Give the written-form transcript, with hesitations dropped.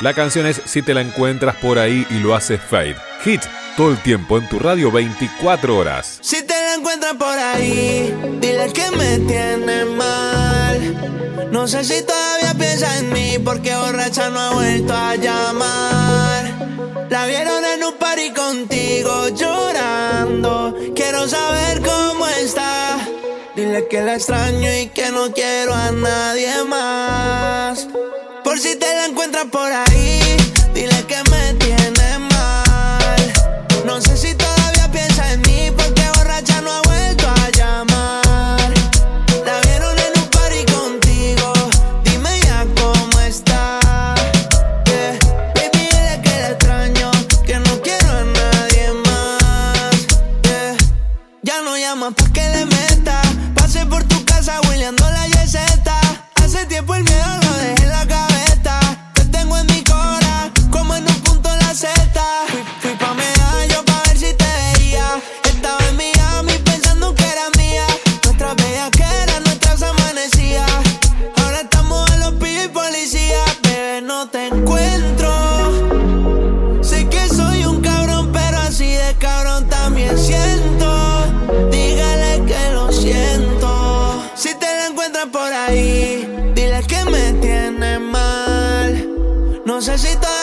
La canción es Si te la encuentras por ahí y lo hace Fade. Hit todo el tiempo en tu radio 24 horas. Si te la encuentras por ahí, dile que me tiene mal. No sé si todavía piensa en mí porque borracha no ha vuelto a llamar. La vieron en un party contigo llorando. Quiero saber cómo está. Dile que la extraño y que no quiero a nadie más. Por si te la encuentras por ahí, dile que me tiene mal. No sé si todavía piensa en mí porque borracha no ha vuelto a llamar. La vieron en un party contigo, dime ya cómo está. Yeah. Baby, dile que la extraño, que no quiero a nadie más. Yeah. Ya no llamas pa' que le meta. Pasé por tu casa hueleando la yeseta. Hace tiempo el miedo lo dejé en la gaveta. Te tengo en mi cora, como en un punto en la zeta. Fui pa' Medallo pa' ver si te veía. Estaba en Miami pensando que era mía. Nuestras bellaqueras, nuestras amanecías. Ahora estamos en los pillos y policías. Bebé, no te encuentro. Sé que soy un cabrón, pero así de cabrón también siento. Dígale que lo siento. Si te la encuentras por ahí, dile que me tiene mal. No sé si todavía